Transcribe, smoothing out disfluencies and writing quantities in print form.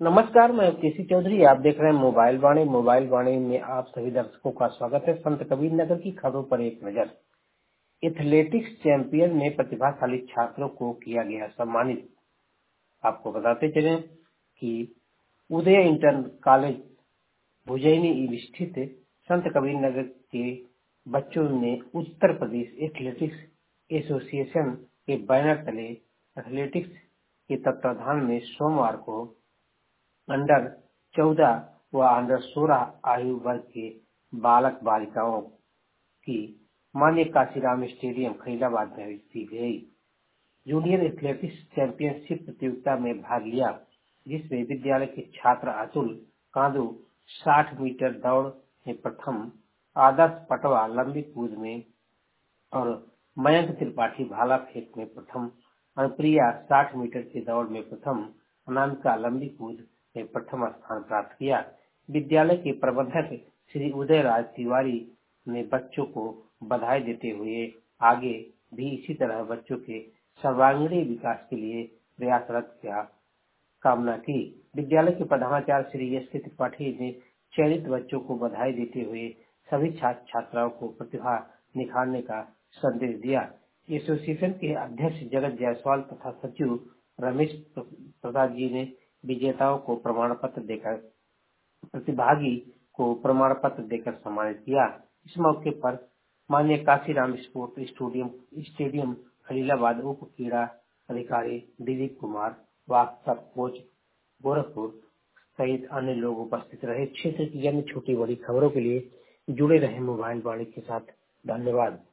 नमस्कार, मैं केसी चौधरी। आप देख रहे हैं मोबाइल वाणी। मोबाइल वाणी में आप सभी दर्शकों का स्वागत है। संत कबीर नगर की खबरों पर एक नजर। एथलेटिक्स चैंपियन में प्रतिभाशाली छात्रों को किया गया सम्मानित। आपको बताते चलें कि उदय इंटर कॉलेज भुजैनी स्थित संत कबीर नगर के बच्चों ने उत्तर प्रदेश एथलेटिक्स एसोसिएशन के बैनर तले एथलेटिक्स के तत्वाधान में सोमवार को अंडर 14 व अंडर 16 आयु वर्ग के बालक बालिकाओं की मान्य काशीराम स्टेडियम खलीलाबाद में आयोजित की गई जूनियर एथलेटिक्स चैंपियनशिप प्रतियोगिता में भाग लिया, जिसमें विद्यालय के छात्र अतुल कांदू 60 मीटर दौड़ में प्रथम, आदर्श पटवा लंबी कूद में और मयंक त्रिपाठी भाला फेंक में प्रथम, अनुप्रिया 60 मीटर की दौड़ में प्रथम, अनामिका लंबी कूद में प्रथम स्थान प्राप्त किया। विद्यालय के प्रबंधक श्री उदय राज तिवारी ने बच्चों को बधाई देते हुए आगे भी इसी तरह बच्चों के सर्वांगीण विकास के लिए प्रयासरत कामना की। विद्यालय के प्रधानाचार्य श्री एस के त्रिपाठी ने चयनित बच्चों को बधाई देते हुए सभी छात्र छात्राओं को प्रतिभा निखारने का संदेश दिया। एसोसिएशन के अध्यक्ष जगत जायसवाल तथा सचिव रमेश प्रसाद जी ने विजेताओं को प्रमाण पत्र देकर सम्मानित किया। इस मौके पर माननीय काशीराम स्पोर्ट स्टेडियम खलीलाबाद उप क्रीड़ा अधिकारी दिलीप कुमार वास्तव कोच गोरखपुर सहित अन्य लोग उपस्थित रहे। क्षेत्र की अन्य छोटी बड़ी खबरों के लिए जुड़े रहे मोबाइल वाणी के साथ। धन्यवाद।